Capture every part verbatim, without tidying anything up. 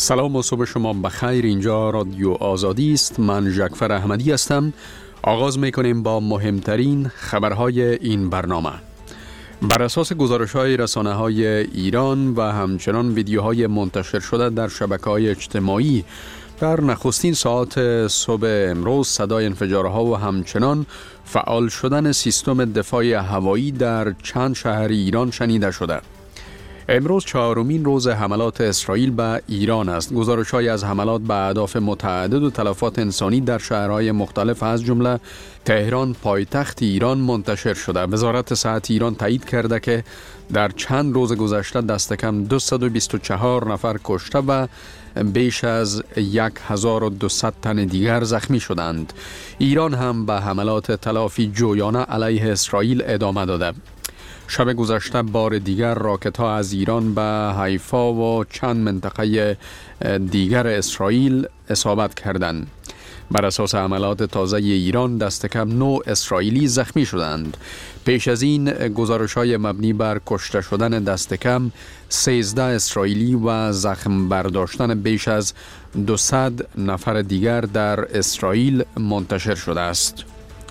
سلام و صبح شما بخیر. اینجا رادیو آزادی است. من جعفر احمدی هستم. آغاز میکنیم با مهمترین خبرهای این برنامه. بر اساس گزارش‌های رسانه‌های ایران و همچنان ویدیوهای منتشر شده در شبکه‌های اجتماعی در نخستین ساعات صبح امروز، صدای انفجارها و همچنان فعال شدن سیستم دفاع هوایی در چند شهر ایران شنیده شده. امروز چهارمین روز حملات اسرائیل به ایران است. گزارش‌های از حملات به اهداف متعدد و تلفات انسانی در شهرهای مختلف از جمله تهران پایتخت ایران منتشر شده. وزارت صحت ایران تایید کرده که در چند روز گذشته دست کم دویست و بیست و چهار نفر کشته و بیش از هزار و دویست تن دیگر زخمی شدند. ایران هم به حملات تلافی جویانه علیه اسرائیل ادامه داده. شب گذشته بار دیگر راکت‌ها از ایران به حیفا و چند منطقه دیگر اسرائیل اصابت کردند. بر اساس حملات تازه ایران دست کم نه اسرائیلی زخمی شدند. پیش از این گزارش‌های مبنی بر کشته شدن دست کم سیزده اسرائیلی و زخم برداشتن بیش از دویست نفر دیگر در اسرائیل منتشر شده است.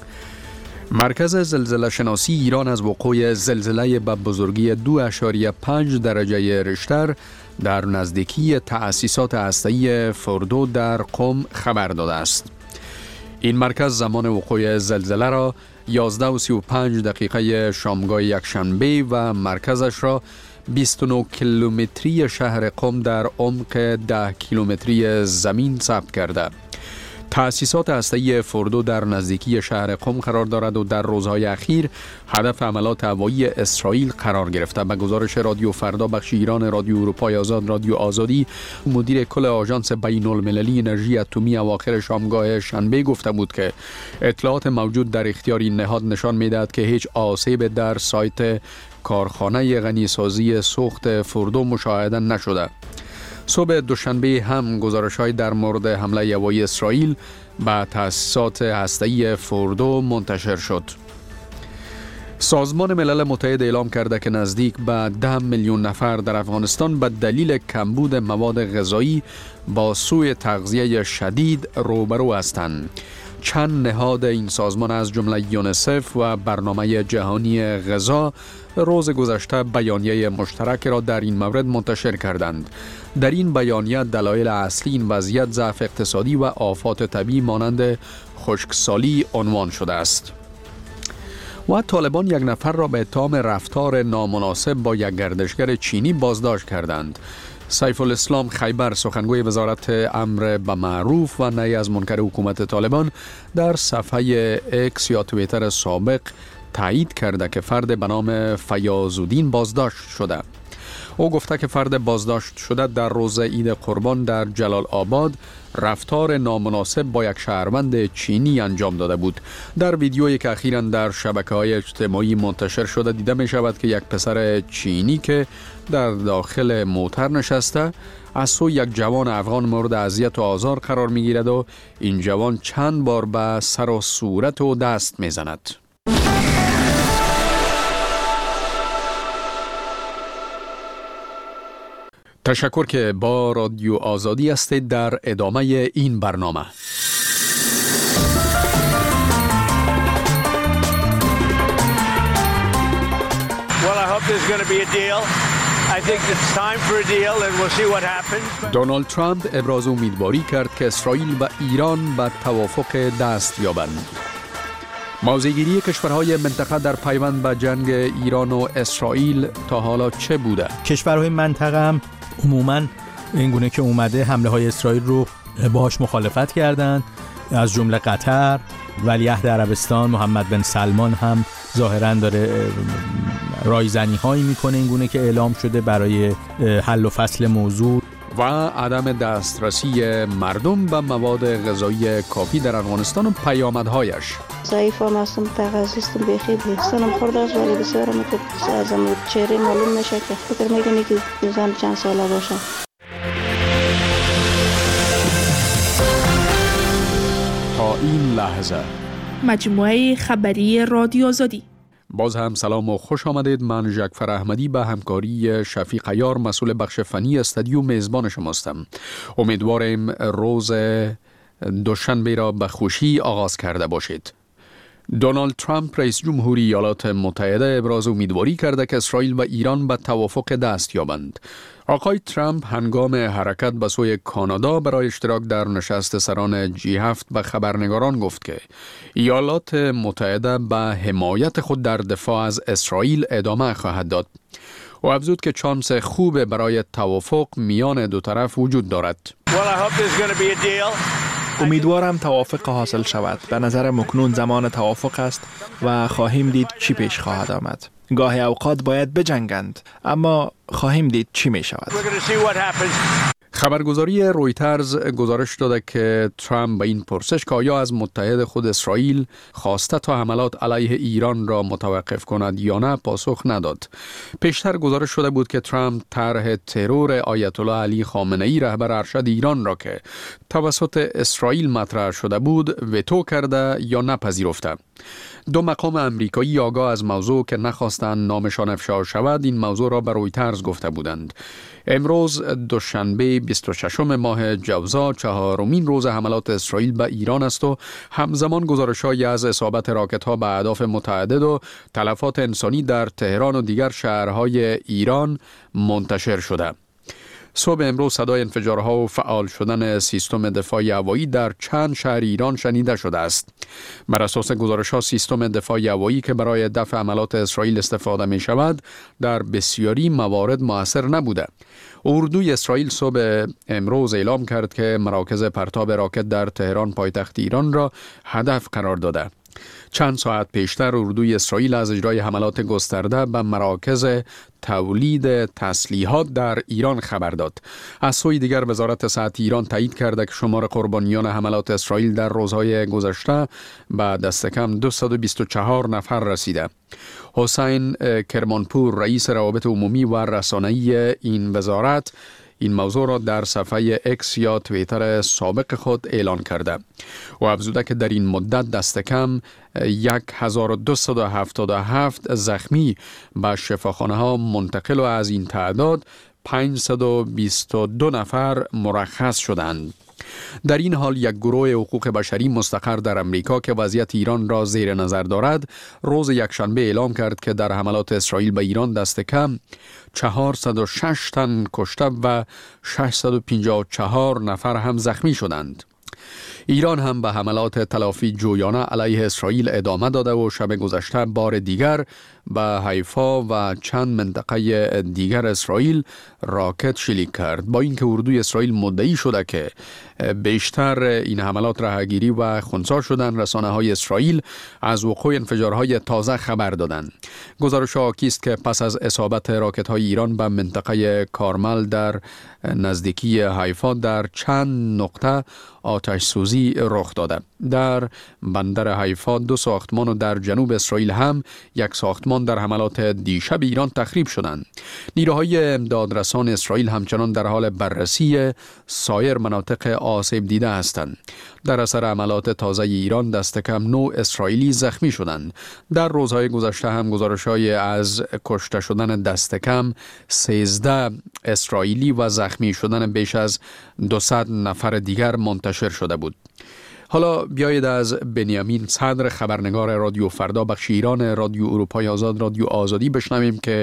مرکز زلزله شناسی ایران از وقوع زلزله به بزرگی دو اشاریه پنج درجه ریشتر در نزدیکی تأسیسات هسته‌ای فردو در قم خبر داده است. این مرکز زمان وقوع زلزله را یازده و سی و پنج دقیقه شامگاه یکشنبه و مرکزش را بیست و نه کیلومتری شهر قم در عمق ده کیلومتری زمین ثبت کرده. تأسیسات هسته‌ای فردو در نزدیکی شهر قم قرار دارد و در روزهای اخیر هدف حملات هوایی اسرائیل قرار گرفته. به گزارش رادیو فردا بخش ایران رادیو اروپای آزاد رادیو آزادی، مدیر کل آژانس بین المللی انرژی اتمی اواخر شامگاه شنبه گفته بود که اطلاعات موجود در اختیار این نهاد نشان می‌دهد که هیچ آسیب در سایت کارخانه غنیسازی سوخت فردو مشاهده نشده. صبح دوشنبه هم گزارش‌های در مورد حمله هوایی اسرائیل به تأسیسات هسته‌ای فردو منتشر شد. سازمان ملل متحد اعلام کرده که نزدیک به ده میلیون نفر در افغانستان به دلیل کمبود مواد غذایی با سوء تغذیه شدید روبرو هستند. چند نهاد این سازمان از جمله یونیسف و برنامه جهانی غذا روز گذشته بیانیه مشترک را در این مورد منتشر کردند. در این بیانیه دلایل اصلی این وضعیت ضعف اقتصادی و آفات طبیعی مانند خشکسالی عنوان شده است. و طالبان یک نفر را به اتهام رفتار نامناسب با یک گردشگر چینی بازداشت کردند. سیف الاسلام خیبر، سخنگوی وزارت امر به معروف و نهی از منکر حکومت طالبان، در صفحه اکس یا توییتر سابق تایید کرده که فرد به نام فیاض‌الدین بازداشت شده. او گفته که فرد بازداشت شده در روز عید قربان در جلال آباد رفتار نامناسب با یک شهروند چینی انجام داده بود. در ویدیویی که اخیراً در شبکه‌های اجتماعی منتشر شده دیده می شود که یک پسر چینی که در داخل موتر نشسته از سوی یک جوان افغان مورد اذیت و آزار قرار می گیرد و این جوان چند بار به سر و صورت و دست می زند. تشکر که با رادیو آزادی هستید. در ادامه این برنامه دونالد ترامپ ابراز امیدواری کرد که اسرائیل و ایران به توافق دست یابند. موضع‌گیری کشورهای منطقه در پیوند به جنگ ایران و اسرائیل تا حالا چه بوده؟ کشورهای منطقه هم عموماً اینگونه که اومده حمله های اسرائیل رو باهاش مخالفت کردند، از جمله قطر، ولیعهد عربستان محمد بن سلمان هم ظاهراً داره رایزنی هایی میکنه اینگونه که اعلام شده برای حل و فصل موضوع. و عدم دسترسی مردم به مواد غذایی کافی در افغانستان و پیامدهایش. ضعیف هم هستم، تغذیستم بخیر سنم خورده است ولی بسیارم که ازم چهره معلوم نشه که فکر میکنی که زن چند ساله باشه. تا این لحظه مجموعه خبری رادیو آزادی. باز هم سلام و خوش آمدید. من ژکفر احمدی به همکاری شفیق عیار مسئول بخش فنی استودیو میزبان شماستم. امیدواریم روز دوشنبه را به خوشی آغاز کرده باشید. دونالد ترامپ رئیس جمهوری ایالات متحده ابراز امیدواری کرده که اسرائیل و ایران به توافق دست یابند. آقای ترامپ هنگام حرکت به سوی کانادا برای اشتراک در نشست سران جی هفت به خبرنگاران گفت که ایالات متحده به حمایت خود در دفاع از اسرائیل ادامه خواهد داد. و افزود که چانس خوب برای توافق میان دو طرف وجود دارد. امیدوارم توافق حاصل شود. به نظر مکنون زمان توافق است و خواهیم دید چی پیش خواهد آمد. گاهی اوقات باید بجنگند، اما خواهیم دید چی می شود. خبرگزاری رویترز گزارش داده که ترامپ به این پرسش که آیا از متحد خود اسرائیل خواسته تا حملات علیه ایران را متوقف کند یا نه پاسخ نداد. پیشتر گزارش شده بود که ترامپ طرح ترور آیت الله علی خامنه ای رهبر ارشد ایران را که توسط اسرائیل مطرح شده بود وتو کرده یا نپذیرفته. دو مقام امریکایی آگاه از موضوع که نخواستند نامشان افشا شود این موضوع را به رویترز گفته بودند. امروز دوشنبه بیست و ششم ماه جوزا چهارمین روز حملات اسرائیل به ایران است و همزمان گزارش‌هایی از اصابت راکت‌ها به اهداف متعدد و تلفات انسانی در تهران و دیگر شهرهای ایران منتشر شده. صبح امروز صدای انفجارها و فعال شدن سیستم دفاع هوایی در چند شهر ایران شنیده شده است. بر اساس گزارش‌ها سیستم دفاع هوایی که برای دفع حملات اسرائیل استفاده می شود در بسیاری موارد مؤثر نبوده. اردوی اسرائیل صبح امروز اعلام کرد که مراکز پرتاب راکت در تهران پایتخت ایران را هدف قرار داده. چند ساعت پیشتر اردوی اسرائیل از اجرای حملات گسترده به مراکز تولید تسلیحات در ایران خبر داد. از سوی دیگر وزارت صحت ایران تایید کرده که شمار قربانیان حملات اسرائیل در روزهای گذشته به دست کم دویست و بیست و چهار نفر رسیده. حسین کرمانپور رئیس روابط عمومی و رسانه‌ای این وزارت این موضوع را در صفحه اکس یا توییتر سابق خود اعلان کرده و افزوده که در این مدت دست کم هزار و دویست و هفتاد و هفت زخمی به شفاخانه ها منتقل و از این تعداد پانصد و بیست و دو نفر مرخص شدند. در این حال یک گروه حقوق بشری مستقر در امریکا که وضعیت ایران را زیر نظر دارد روز یکشنبه اعلام کرد که در حملات اسرائیل به ایران دست کم چهارصد و شش تن کشته و ششصد و پنجاه و چهار نفر هم زخمی شدند. ایران هم به حملات تلافی جویانه علیه اسرائیل ادامه داده و شب گذشته بار دیگر به حیفا و چند منطقه دیگر اسرائیل راکت شلیک کرد. با اینکه اردوی اسرائیل مدعی شده که بیشتر این حملات رهگیری و خنثی شدن، رسانه‌های اسرائیل از وقوع انفجارهای تازه خبر دادند. گزارش حاکی است که پس از اصابت راکت‌های ایران به منطقه کارمل در نزدیکی حیفا در چند نقطه آتش سوزی رخ داده. در بندر حیفا دو ساختمان و در جنوب اسرائیل هم یک ساختمان در حملات دیشب ایران تخریب شدند. نیروهای امدادرسان اسرائیل همچنان در حال بررسی سایر مناطق آسیب دیده هستند. در اثر حملات تازه ایران دست کم نه اسرائیلی زخمی شدند. در روزهای گذشته هم گزارش‌های از کشته شدن دست کم سیزده اسرائیلی و زخمی شدن بیش از دویست نفر دیگر منتشر شده بود. حالا بیایید از بنیامین صدر خبرنگار رادیو فردا بخش ایران رادیو اروپای آزاد رادیو آزادی بشنویم که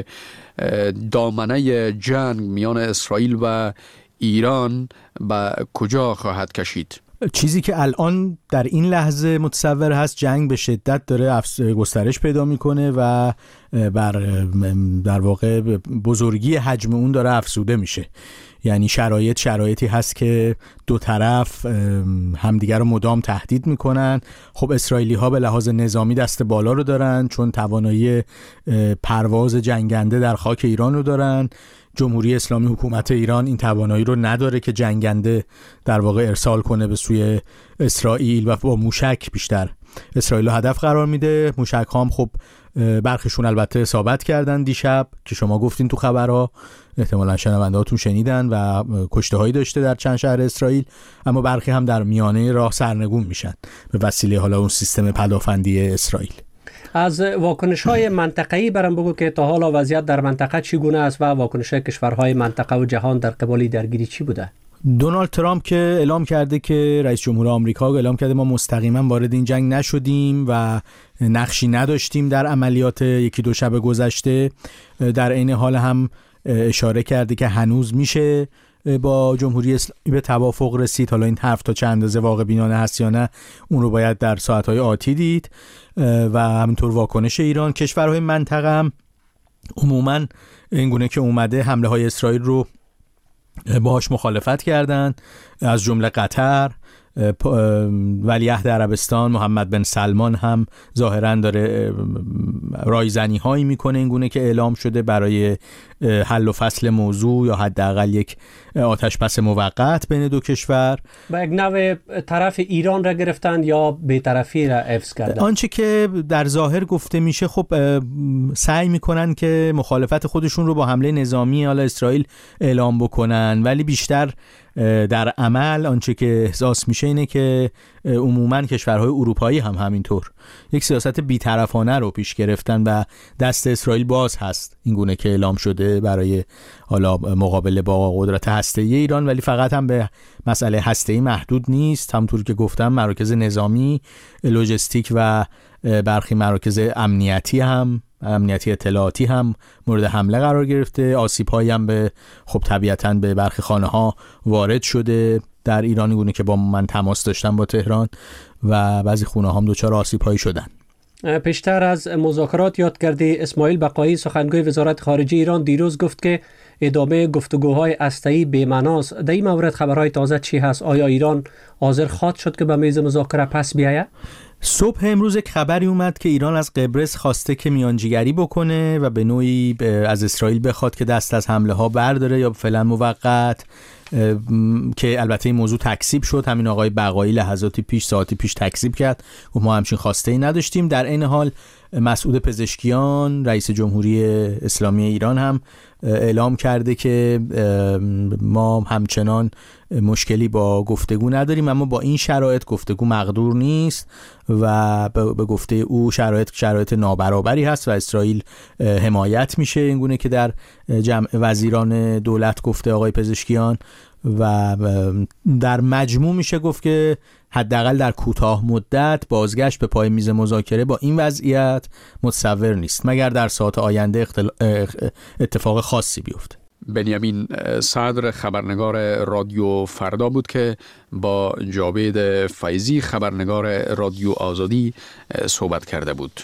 دامنه جنگ میان اسرائیل و ایران به کجا خواهد کشید. چیزی که الان در این لحظه متصور هست جنگ به شدت داره گسترش پیدا میکنه و بر در واقع بزرگی حجم اون داره افزوده میشه. یعنی شرایط شرایطی هست که دو طرف همدیگر رو مدام تهدید میکنن. خب اسرائیلی ها به لحاظ نظامی دست بالا رو دارن چون توانایی پرواز جنگنده در خاک ایران رو دارن. جمهوری اسلامی حکومت ایران این توانایی رو نداره که جنگنده در واقع ارسال کنه به سوی اسرائیل و با موشک بیشتر اسرائیل رو هدف قرار میده. موشک هم خب برخیشون البته اصابت کردن دیشب که شما گفتین تو خبرها، احتمالاً شنونده هاتون شنیدن و کشته هایی داشته در چند شهر اسرائیل، اما برخی هم در میانه راه سرنگون میشن به وسیله حالا اون سیستم پدافندی اسرائیل. از واکنش‌های منطقه‌ای برام بگو که تا حالا وضعیت در منطقه چگونه است و واکنش‌های کشورهای منطقه و جهان در قبال درگیری چی بوده؟ دونالد ترامپ که اعلام کرده که رئیس جمهور آمریکا اعلام کرده ما مستقیما وارد این جنگ نشدیم و نقشی نداشتیم در عملیات یکی دو شب گذشته. در عین حال هم اشاره کرده که هنوز میشه با جمهوری اسلامی به توافق رسید. حالا این حرف تا چند اندازه واقع بینانه هست یا نه اون رو باید در ساعت‌های آتی دید. و همینطور واکنش ایران. کشورهای منطقه هم عموماً اینگونه که اومده حمله های اسرائیل رو باهاش مخالفت کردن، از جمله قطر، ولیعهد عربستان محمد بن سلمان هم ظاهراً داره رایزنی هایی میکنه اینگونه که اعلام شده برای حل و فصل موضوع یا حداقل یک آتش بس موقت بین دو کشور. با یک نوع طرف ایران را گرفتند یا بی‌طرفی را حفظ کردند؟ آنچه که در ظاهر گفته میشه خب سعی میکنن که مخالفت خودشون رو با حمله نظامی حالا اسرائیل اعلام بکنن، ولی بیشتر در عمل آنچه که احساس میشه اینه که عموماً کشورهای اروپایی هم همینطور یک سیاست بی‌طرفانه رو پیش گرفتن و دست اسرائیل باز هست اینگونه که اعلام شده برای حالا مقابله با قدرت هسته‌ای ایران، ولی فقط هم به مسئله هسته‌ای محدود نیست. همونطور که گفتم مراکز نظامی، لوجستیک و برخی مراکز امنیتی هم امنیتی اطلاعاتی هم مورد حمله قرار گرفته. آسیب‌هایی هم به خب طبیعتاً به برخی خانه‌ها وارد شده در ایران، گونه که با من تماس داشتم با تهران، و بعضی خونه‌ها هم دچار آسیب‌هایی شدن. پیشتر از مذاکرات یاد کردی اسماعیل بقایی سخنگوی وزارت خارجه ایران دیروز گفت که ادامه گفتگوهای هسته‌ای بی‌معناست. در این مورد خبرهای تازه چی هست؟ آیا ایران حاضر خواهد شد که به میز مذاکره پس بیاید؟ صبح امروز یک خبری اومد که ایران از قبرس خواسته که میانجیگری بکنه و به نوعی از اسرائیل بخواد که دست از حمله ها برداره یا فعلا موقت، که البته این موضوع تکذیب شد. همین آقای بقایی لحظاتی پیش ساعتی پیش تکذیب کرد و ما همچین خواسته ای نداشتیم. در این حال مسعود پزشکیان رئیس جمهوری اسلامی ایران هم اعلام کرده که ما همچنان مشکلی با گفتگو نداریم، اما با این شرایط گفتگو مقدور نیست و به گفته او شرایط شرایط نابرابری هست و اسرائیل حمایت میشه اینگونه که در جمع وزیران دولت گفته آقای پزشکیان، و در مجموع میشه گفت که حداقل در کوتاه مدت بازگشت به پای میز مذاکره با این وضعیت متصور نیست، مگر در ساعات آینده اختل... اتفاق خاصی بیفته. بنیامین صدر خبرنگار رادیو فردا بود که با جاوید فیضی خبرنگار رادیو آزادی صحبت کرده بود.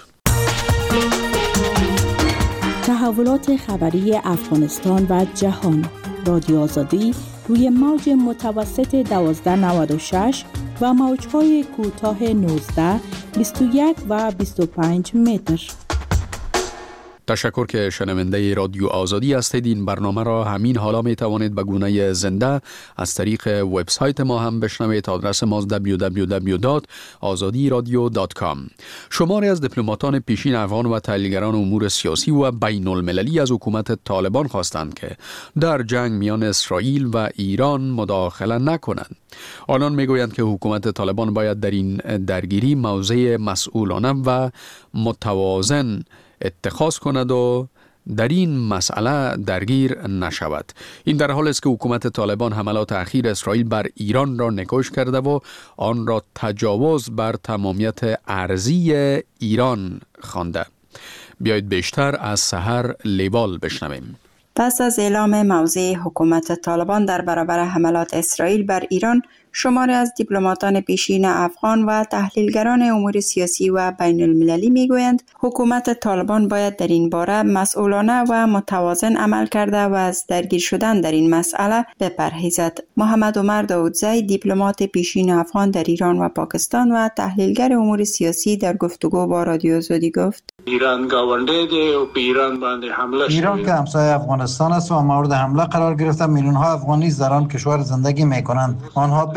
تحولات خبری افغانستان و جهان. رادیو آزادی روی موج متوسط دوازده نود و شش و موج‌های کوتاه نوزده، بیست و یک و بیست و پنج متر. تشکر که شنونده رادیو آزادی هستید. این برنامه را همین حالا می توانید به گونه زنده از طریق وبسایت ما هم بشنوید. آدرس ما دبلیو دبلیو دبلیو دات آزادی رادیو دات کام. شماری از دیپلماتان پیشین افغان و تحلیلگران امور سیاسی و بین المللی از حکومت طالبان خواستند که در جنگ میان اسرائیل و ایران مداخله نکنند. آنان میگویند که حکومت طالبان باید در این درگیری موضع مسئولانه و متوازن اتخاذ کند و در این مسئله درگیر نشود. این در حالی است که حکومت طالبان حملات اخیر اسرائیل بر ایران را نکوش کرده و آن را تجاوز بر تمامیت ارضی ایران خوانده. بیایید بیشتر از سحر لیوال بشنویم. پس از اعلام موضع حکومت طالبان در برابر حملات اسرائیل بر ایران، شماری از دیپلماتان پیشین افغان و تحلیلگران امور سیاسی و بین المللی میگویند حکومت طالبان باید در این باره مسئولانه و متوازن عمل کرده و از درگیر شدن در این مسئله بپرهیزد. محمد عمر داودزی، دیپلمات پیشین افغان در ایران و پاکستان و تحلیلگر امور سیاسی، در گفتگو با رادیو آزادی گفت: ایران گاونده دی و ایران باندې حمله شده. ایران که همسایه افغانستان است و مورد حمله قرار گرفته، میلیون ها افغانی در آن کشور زندگی میکنند. آنها به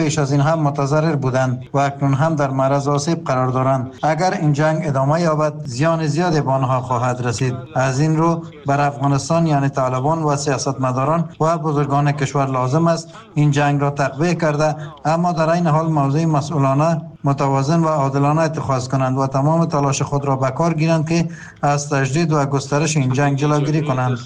پیش از این هم متضرر بودند و اکنون هم در معرض آسیب قرار دارند. اگر این جنگ ادامه یابد زیان زیادی به آنها خواهد رسید. از این رو بر افغانستان یعنی طالبان و سیاستمداران و بزرگان کشور لازم است این جنگ را تقویه کرده اما در این حال موضع مسئولانه، متوازن و عادلانه اتخاذ کنند و تمام تلاش خود را به کار گیرند که از تجدید و گسترش این جنگ جلوگیری کنند.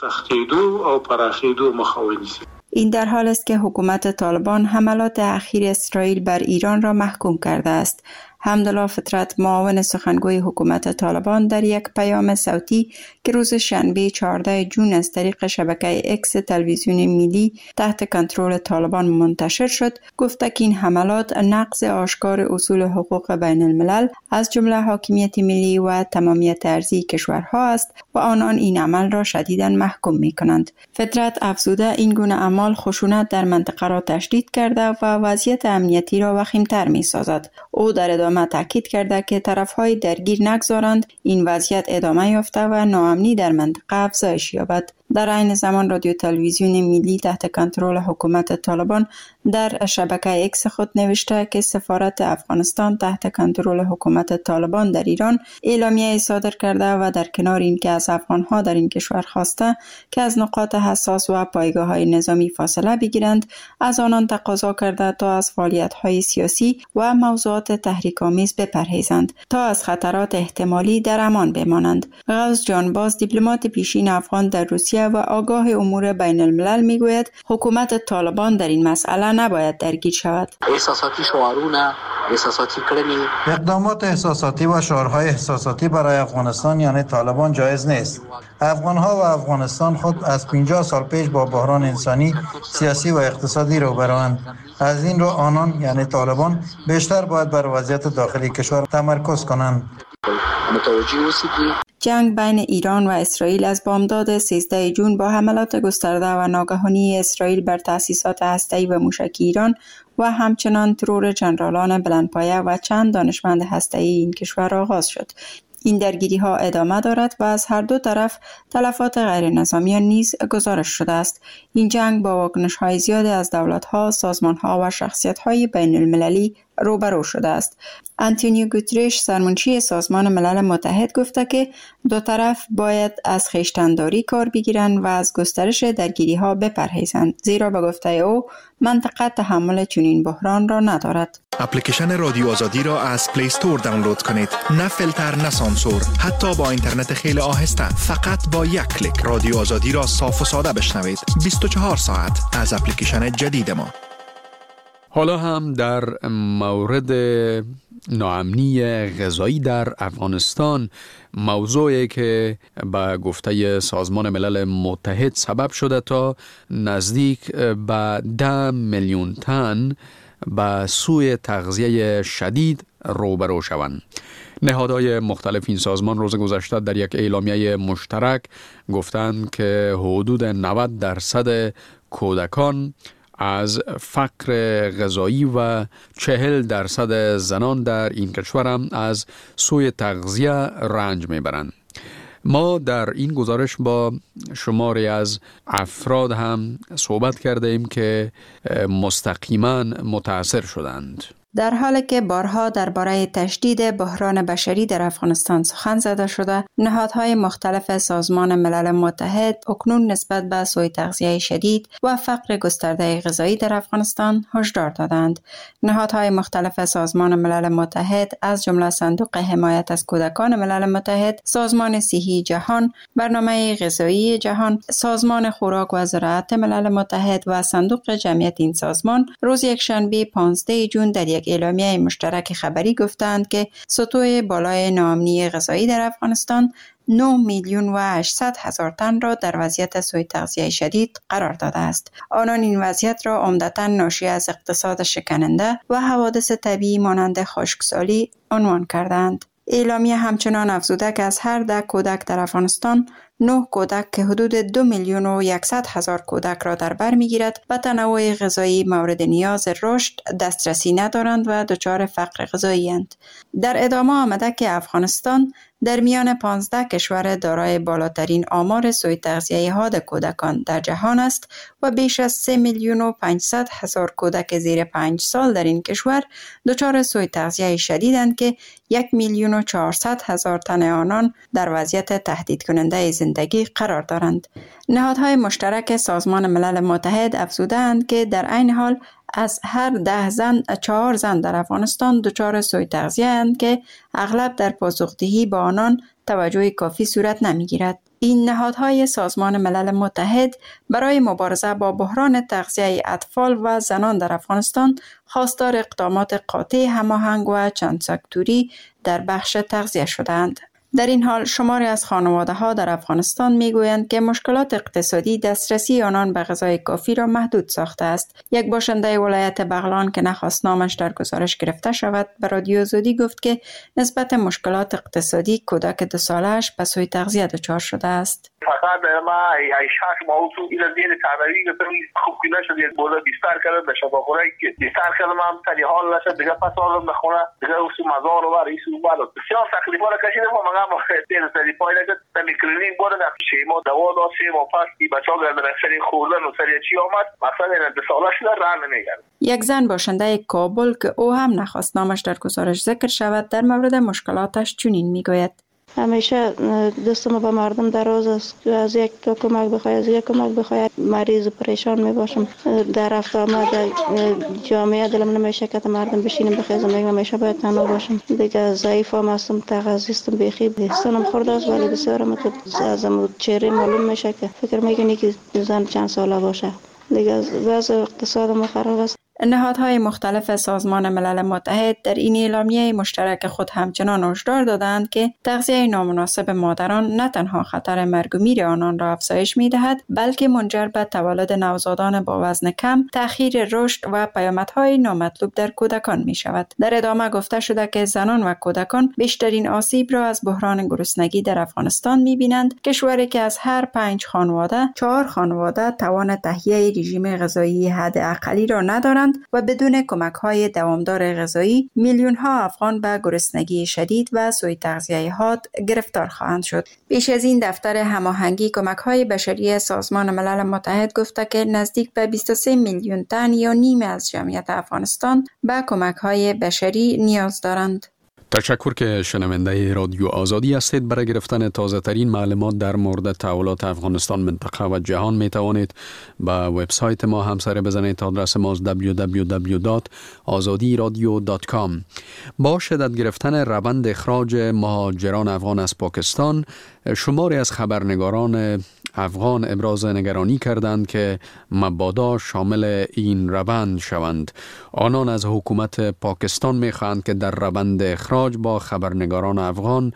این در حال است که حکومت طالبان حملات اخیر اسرائیل بر ایران را محکوم کرده است. حمدالله فطرت، معاون سخنگوی حکومت طالبان، در یک پیام صوتی که روز شنبه چهاردهم ژوئن از طریق شبکه اکس تلویزیون ملی تحت کنترل طالبان منتشر شد، گفت که این حملات نقض آشکار اصول حقوق بین الملل از جمله حاکمیت ملی و تمامیت ارضی کشورها است و آنان این عمل را شدیداً محکوم می کنند. فطرت افزوده این گونه اعمال خشونت در منطقه را تشدید کرده و وضعیت امنیتی را وخیم‌تر می سازد. او در ادامه تاکید کرده که طرف‌های درگیر نگذارند این وضعیت ادامه یافته و ناامنی در منطقه افزایش یابد. در عین زمان رادیو تلویزیون ملی تحت کنترل حکومت طالبان در شبکه اکس خود نوشته که سفارت افغانستان تحت کنترل حکومت طالبان در ایران اعلامیه صادر کرده و در کنار این که از افغانها در این کشور خواسته که از نقاط حساس و پایگاه‌های نظامی فاصله بگیرند، از آنان تقاضا کرده تا از فعالیت‌های سیاسی و موضوعات تحریک‌آمیز بپرهیزند تا از خطرات احتمالی در امان بمانند. غوث جانباز، دیپلمات پیشین افغان در روسیه و آگاه امور بین الملل میگوید حکومت طالبان در این مسئله نباید درگیر شود. احساساتی شعارونه، احساساتی کړنی، اقدامات احساساتی و شعارهای احساساتی برای افغانستان یعنی طالبان جایز نیست. افغانها و افغانستان خود از پنجاه سال پیش با بحران انسانی، سیاسی و اقتصادی روبروند. از این رو آنان یعنی طالبان بیشتر باید بر وضعیت داخلی کشور تمرکز کنند. جنگ بین ایران و اسرائیل از بامداد سیزدهم ژوئن با حملات گسترده و ناگهانی اسرائیل بر تأسیسات هسته‌ای و موشکی ایران و همچنان ترور جنرالان بلندپایه و چند دانشمند هسته‌ای این کشور آغاز شد. این درگیری ها ادامه دارد و از هر دو طرف تلفات غیر نظامیان نیز گزارش شده است. این جنگ با واکنش های زیادی از دولت ها، سازمان ها و شخصیت های بین المللی روبرو شده است. آنتونیو گوترش، سرمنشی سازمان ملل متحد، گفته که دو طرف باید از خویشتن‌داری کار بگیرند و از گسترش درگیری ها بپرهیزند، زیرا به گفته او منطقه تحمل چنین بحران را ندارد. اپلیکیشن رادیو آزادی را از پلی استور دانلود کنید. نه فیلتر، نه سانسور، حتی با اینترنت خیلی آهسته. فقط با یک کلیک رادیو آزادی را صاف و ساده بشنوید. بیست و چهار ساعت از اپلیکیشن جدید ما. حالا هم در مورد ناامنی غذایی در افغانستان، موضوعی که به گفته سازمان ملل متحد سبب شده تا نزدیک به ده میلیون تن به سوی تغذیه شدید روبرو شوند. نهادهای مختلف این سازمان روز گذشته در یک اعلامیه مشترک گفتند که حدود نود درصد کودکان از فقر غذایی و چهل درصد زنان در این کشور هم از سوی تغذیه رنج میبرند. ما در این گزارش با شماری از افراد هم صحبت کرده ایم که مستقیما متاثر شدند. در حالی که بارها درباره تشدید بحران بشری در افغانستان سخن زده شده، نهادهای مختلف سازمان ملل متحد اکنون نسبت به سوء تغذیه شدید و فقر گسترده غذایی در افغانستان هشدار دادند. نهادهای مختلف سازمان ملل متحد از جمله صندوق حمایت از کودکان ملل متحد، سازمان صحی جهان، برنامه غذایی جهان، سازمان خوراک و زراعت ملل متحد و صندوق جمعیت این سازمان روز یکشنبه پانزدهم ژوئن در یک اعلامیه مشترک خبری گفتند که سطوح بالای ناامنی غذایی در افغانستان نه میلیون و هشتصد هزار تن را در وضعیت سوء تغذیه شدید قرار داده است. آنان این وضعیت را عمدتاً ناشی از اقتصاد شکننده و حوادث طبیعی مانند خشکسالی عنوان کردند. اعلامیه همچنان افزوده که از هر ده کودک در افغانستان نه کودک که حدود دو میلیون و یکصد هزار کودک را در بر میگیرد و تنوع غذایی مورد نیاز رشد دسترسی ندارند و دچار فقر غذایی اند. در ادامه آمده که افغانستان در میان پانزده کشور دارای بالاترین آمار سوء تغذیه حاد کودکان در جهان است و بیش از سه میلیون و پانصد هزار کودک زیر پنج سال در این کشور دچار سوء تغذیه شدیدند که یک میلیون و چهارصد هزار تن آنان در وضعیت تهدید کننده زندگی قرار دارند. نهادهای مشترک سازمان ملل متحد افزودند که در عین حال از هر ده زن چهار زن در افغانستان دچار سوء تغذیه اند که اغلب در پاسخدهی با آنان توجه کافی صورت نمیگیرد. این نهادهای سازمان ملل متحد برای مبارزه با بحران تغذیه اطفال و زنان در افغانستان خواستار اقدامات قاطع هماهنگ و چند سکتوری در بخش تغذیه شدند. در این حال شماری از خانواده‌ها در افغانستان می‌گویند که مشکلات اقتصادی دسترسی آنان به غذای کافی را محدود ساخته است. یک باشنده ولایت بغلان که نخواست نامش در گزارش گرفته شود به رادیو آزادی گفت که نسبت مشکلات اقتصادی کودک دو ساله‌اش به سوء تغذیه دچار شده است. فقط ما ای شش ماه تو این زیر تنوی گفتم خوب کی نشد یک بوله بیشتر کرد به شب خوره که بیشتر کردم هم تری حال نشد دیگه پس آدم بخونه دیگه اوسو مزار و رئیس و بالا بسیار تکلیفا را کشیدم و مگم دیر سری پایله که تمی کلینیک بوده در شیما دوا داشتیم و پس این بچه‌ها گردن سری خوردن و سری چی آمد مثلا این دو سالش در راه نمیگرد. یک زن باشنده کابل که او هم نخواست نامش در گزارش ذکر شود در مورد مشکلاتش چنین میگوید: همیشه دستم به مردم دراز است که از یک تو کمک بخوای از یک کمک بخوای مریض و پریشان می باشم در رفت آمد در جامعه دلم نمیشه که مردم بشینم بخیزم میگم همیشه باید تنها باشم دیگه ضعیف هم هستم تغذیستم بخی سنم خورده است ولی بسیارم که ازم چهره معلوم میشه که فکر میکنی که زن چند ساله باشه دیگه وضع اقتصادم خراب است. نهادهای مختلف سازمان ملل متحد در این اعلامیه مشترک خود همچنان هشدار دادند که تغذیه نامناسب مادران نه تنها خطر مرگ و میر آنان را افزایش می‌دهد بلکه منجر به تولد نوزادان با وزن کم، تأخیر رشد و پیامدهای نامطلوب در کودکان می‌شود. در ادامه گفته شده که زنان و کودکان بیشترین آسیب را از بحران گرسنگی در افغانستان می‌بینند، کشوری که از هر پنج خانواده چهار خانواده توان تهیه رژیم غذایی حداقلی را ندارند و بدون کمک‌های دوامدار غذایی میلیون‌ها افغان به گرسنگی شدید و سوء تغذیه حاد گرفتار خواهند شد. پیش از این دفتر هماهنگی کمک‌های بشری سازمان ملل متحد گفته که نزدیک به بیست و سه میلیون تن یا نیم از جمعیت افغانستان به کمک‌های بشری نیاز دارند. تشکر که شنونده رادیو آزادی هستید. برای گرفتن تازه ترین معلومات در مورد تحولات افغانستان، منطقه و جهان می توانید به وبسایت ما همسر بزنید. آدرس ما دبلیو دبلیو دبلیو دات آزادی رادیو دات کام. با شدت گرفتن روند اخراج مهاجران افغان از پاکستان، شماری از خبرنگاران افغان ابراز نگرانی کردند که مبادا شامل این روند شوند. آنان از حکومت پاکستان می‌خواهند که در روند اخراج با خبرنگاران افغان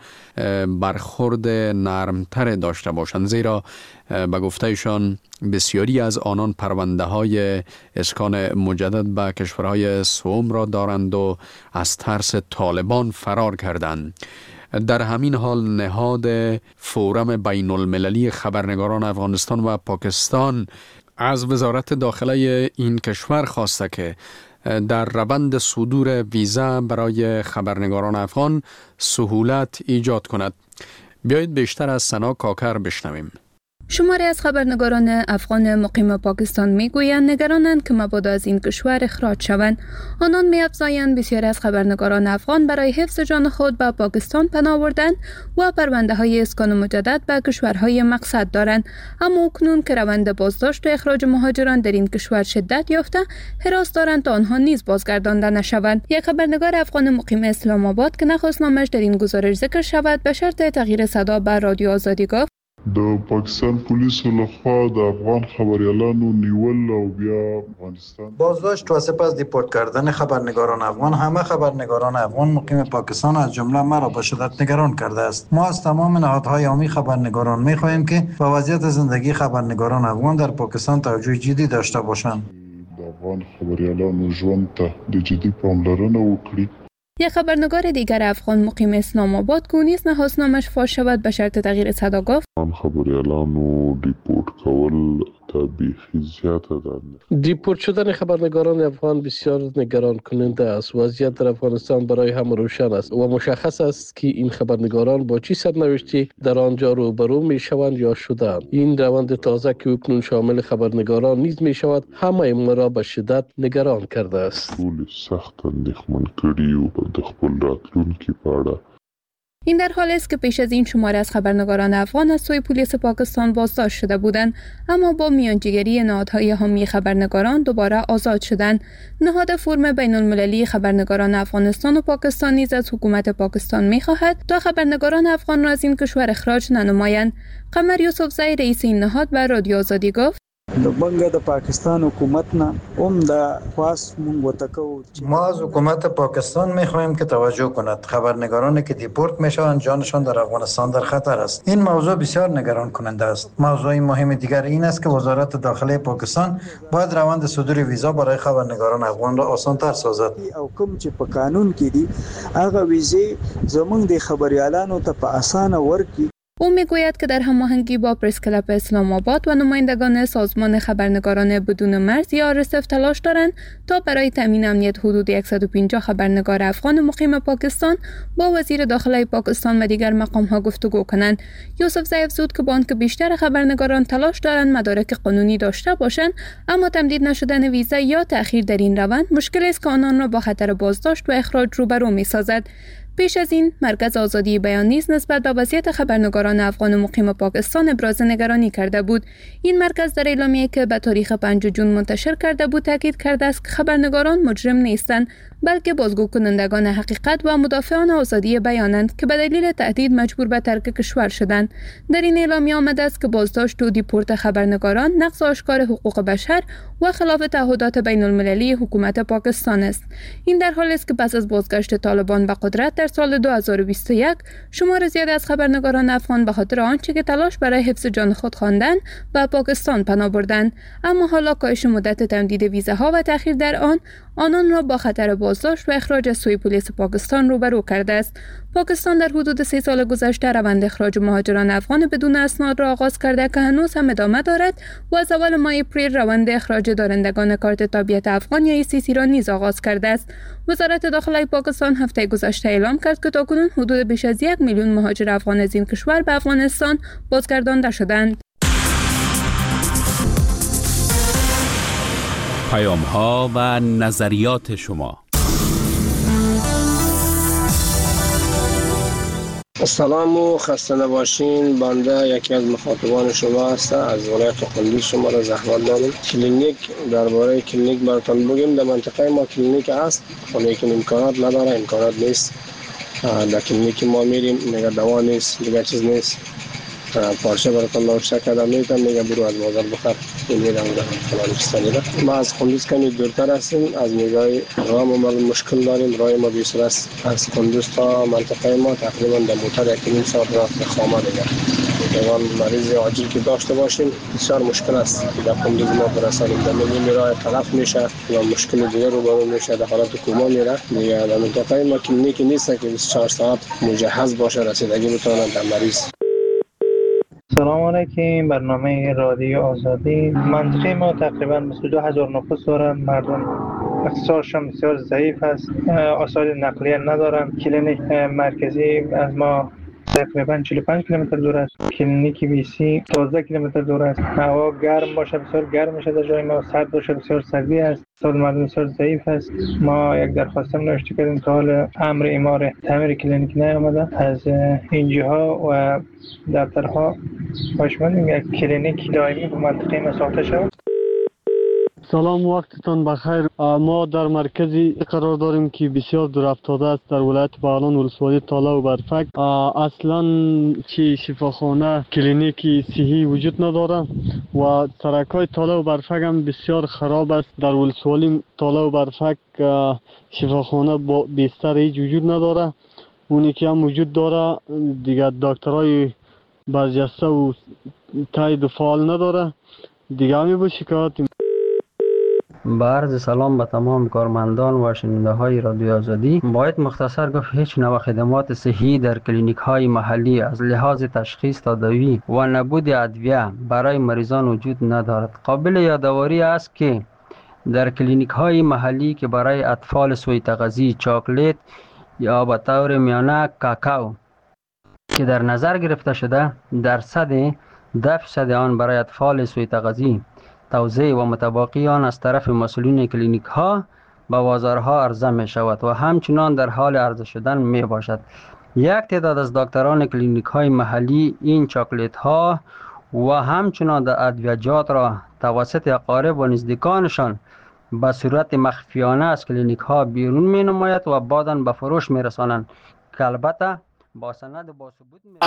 برخورد نرمتر داشته باشند، زیرا به گفتهشان بسیاری از آنان پرونده های اسکان مجدد به کشورهای سوم را دارند و از ترس طالبان فرار کردند. در همین حال نهاد فورم بین المللی خبرنگاران افغانستان و پاکستان از وزارت داخله این کشور خواسته که در روند صدور ویزا برای خبرنگاران افغان سهولت ایجاد کند. بیایید بیشتر از سنا کاکر بشنویم. شماری از خبرنگاران افغان مقیم پاکستان میگویند نگرانند که مبادا از این کشور اخراج شوند. آنان می‌افزایند بسیاری از خبرنگاران افغان برای حفظ جان خود به پاکستان پناه بردند و پرونده های اسکان مجدد به کشورهای مقصد دارند، اما اکنون که روند بازداشت و اخراج مهاجران در این کشور شدت یافته، حراس دارند تا آنها نیز بازگردانده نشوند. یک خبرنگار افغان مقیم اسلام آباد که نخواست نامش در این گزارش ذکر شود به شرط تغییر صدا به رادیو آزادی گفت: د پاکستان پولیسو لخوا د افغان خبریالانو نیول او بیا افغانستان بازداشت و سپس دیپورت کردن خبرنگاران افغان همه خبرنگاران افغان مقیم پاکستان از جمله مرا به شدت نگران کرده است. ما از تمام نهادهای عمومی خبرنگاران می‌خواهیم که به وضعیت زندگی خبرنگاران افغان در پاکستان توجه جدی داشته باشند. د افغان خبریالانو ژوند ته د جدي پاملرنه وکړي. یک خبرنگار دیگر افغان مقیم اسلام آباد که نیز نخواست نامش فاش شود به شرط تغییر صدا گفت من خبریالانو دیپورت کول بیخی زیاده دارند. دیپورت شدن خبرنگاران افغان بسیار نگران کننده است. وضعیت در افغانستان برای همه روشن است و مشخص است که این خبرنگاران با چی سرنوشتی در آنجا روبرو می شوند یا شدند. این روند تازه که اکنون شامل خبرنگاران نیز می شود همه ما را به شدت نگران کرده است. طول سخت اندیخمن کردی و د خپل راتلونکي په اړه. این در حالی است که پیش از این شماره از خبرنگاران افغان از سوی پلیس پاکستان بازداشت شده بودند، اما با میانجیگری نهادهای حامی خبرنگاران دوباره آزاد شدند. نهاد فرم بین المللی خبرنگاران افغانستان و پاکستان نیز از حکومت پاکستان می‌خواهد تا خبرنگاران افغان را از این کشور اخراج ننمایند. قمر یوسفزئی رئیس این نهاد به رادیو آزادی گفت: بنګ د پاکستان حکومت نه هم د خاص مونږ وتکو. ما از حکومت پاکستان می‌خواهیم که توجه کند. خبرنگارانی که دیپورت میشوند جانشان در افغانستان در خطر است. این موضوع بسیار نگران کننده است. موضوع مهم دیگر این است که وزارت داخلی پاکستان باید روند صدور ویزا برای خبرنگاران افغان را آسان‌تر سازد. او کوم چې په قانون کې دي هغه ویزې زمونږ د خبريالانو ته په اسانه ورکړي. او میگوید که در هماهنگی با پرس کلاب اسلام آباد و نمایندگان سازمان خبرنگاران بدون مرز یا آر اس اف تلاش دارند تا برای تامین امنیت حدود صد و پنجاه خبرنگار افغان مقیم پاکستان با وزیر داخلی پاکستان و دیگر مقام‌ها گفتگو کنند. یوسفزئی افزود که با آنکه بیشتر خبرنگاران تلاش دارند مدارک قانونی داشته باشند، اما تمدید نشدن ویزا یا تأخیر در این روند مشکلی است که آنان را با خطر بازداشت و اخراج روبرو می‌سازد. پیش از این مرکز آزادی بیان نیز نسبت به وضعیت خبرنگاران افغان مقیم پاکستان ابراز نگرانی کرده بود. این مرکز در اعلامیه‌ای که به تاریخ پنجم جون منتشر کرده بود تاکید کرده است که خبرنگاران مجرم نیستند، بلکه بازگو کنندگان حقیقت و مدافعان آزادی بیانند که به دلیل تهدید مجبور به ترک کشور شدند. در این اعلامیه آمده است که بازداشت و دیپورت خبرنگاران نقض آشکار حقوق بشر و خلاف تعهدات بین المللی حکومت پاکستان است. این در حالی است که پس از بازگشت طالبان به قدرت در سال دو هزار و بیست و یک شمار زیاد از خبرنگاران افغان به خاطر آنچه که تلاش برای حفظ جان خود خواندند به پاکستان پناه بردند، اما حالا کاهش مدت تمدید ویزاها و تأخیر در آن آنان را با خطر بازداشت و اخراج از سوی پلیس پاکستان روبرو کرده است. پاکستان در حدود سه سال گذشته روند اخراج مهاجران افغان بدون اسناد را آغاز کرده که هنوز هم ادامه دارد و از اول ماه اپریل روند اخراج دارندگان کارت تابعیت افغان یا ای سی سی را نیز آغاز کرده است. وزارت داخلی پاکستان هفته گذشته اعلام کرد که تاکنون حدود بیش از یک میلیون مهاجر افغان از این کشور به افغانستان بازگردانده شدند. پیام ها و نظریات شما. سلام و خسته نباشین. بنده یکی از مخاطبان شما هستم. از ولایت قندوز شما را زحمت داریم. کلینیک درباره کلینیک براتون بگیم. در منطقه ما کلینیک هست ولی امکانات نداره، امکانات نیست. در کلینیک ما میریم میگه دوا نیست، دیگه چیز نیست. پارچه براتون نوشته کردم میتونم میگه برو از بازار بخر. این میرم فلان استانیده. ما از قندوز کمی دورتر هستیم. از نگاه راه ما مشکل داریم. راه ما بیسر است. از قندوز تا منطقه ما تقریبا در موتر یک نیم ساعت راه خامه دیگه. یوان مریض عاجل که داشته باشیم بسیار مشکل است. در قندوز ما برسانیم. در نیم راه تلف میشه و مشکل دیگه رو برو میشه. در حالت کوما میره. دیگه در منطقه ما کلینیک نیست که بیست و چهار ساعت مجهز باشه رسیدگی بتونه در مریض. سلام علیکم. برنامه رادیو آزادی. منطقه ما تقریبا بیست و دو هزار نفوس دارند. مردم اقتصادشان بسیار ضعیف است. وسایل نقلیه ندارند. کلینیک مرکزی از ما تقریبا چهل و پنج کیلومتر دور است. کلینیک بی سی دوازده کیلومتر دور است. هوا گرم باشه بسیار گرم میشه در جای ما، سرد باشه بسیار سردی است. سال مردم بسیار ضعیف است. ما یک درخواست نوشته کردیم که حال امر امار تعمیر کلینیک نیامده از اینجاها و دفترها. باشمون یک کلینیک دائمی به منطقه ما ساخته شود. سلام، وقتتان بخیر. ما در مرکزی قرار داریم که بسیار دور افتاده است در ولایت بغلان ولسوالی تاله و برفک. اصلا چی شفاخانه کلینیکی صحی وجود نداره و سرکای تاله و برفک هم بسیار خراب است. در ولسوالی تاله و برفک شفاخانه با بستر هیچ وجود نداره. اونی که هم وجود داره دیگه دکترای برجسته و تایید و فعال نداره. دیگه همی با شکایت. با عرض سلام به تمام کارمندان و شنونده های رادیو آزادی. باید مختصر گفت هیچ نوع خدمات صحی در کلینیک های محلی از لحاظ تشخیص، تداوی و نبود ادویه برای مریضان وجود ندارد. قابل یادآوری است که در کلینیک های محلی که برای اطفال سوی تغذی چاکلت یا به طور میانه کاکائو که در نظر گرفته شده، درصد ده درصد آن برای اطفال سوی تغذی توزیع و متباقی آن از طرف مسئولین کلینیک ها به بازارها عرضه می شود و همچنان در حال عرضه شدن می باشد. یک تعداد از دکتران کلینیک های محلی این چاکلت ها و همچنان ادویجات را توسط اقارب و نزدیکانشان به صورت مخفیانه از کلینیک ها بیرون می نماید و بعداً به فروش می رسانند که البته با سند با ثبوت